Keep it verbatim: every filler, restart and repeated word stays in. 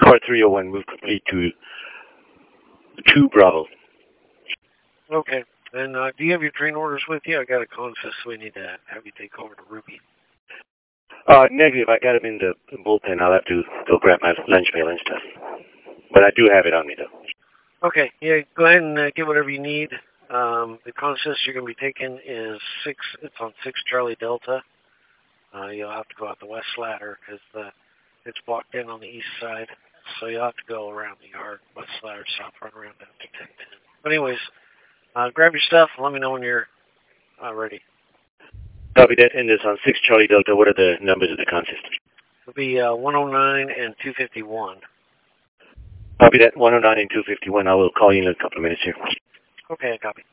Car three oh one, move complete to two Bravo. Okay. And uh, do you have your train orders with you? I got a consist, so we need to have you take over to Ruby. Uh, negative. I got him in the bullpen. I'll have to go grab my lunch pail and stuff. But I do have it on me, though. Okay. Yeah, go ahead and uh, get whatever you need. Um, the consist you're going to be taking is six. It's on six Charlie Delta. Uh, you'll have to go out the west ladder because the it's blocked in on the east side. So you'll have to go around the yard, west ladder, south, run around down to ten ten. But anyways, uh, grab your stuff and let me know when you're uh, ready. Copy that. And it's on six Charlie Delta. What are the numbers of the consist? It'll be uh, one oh nine and two fifty-one. Copy that. one oh nine and two fifty-one. I will call you in a couple of minutes here. Okay, I copy.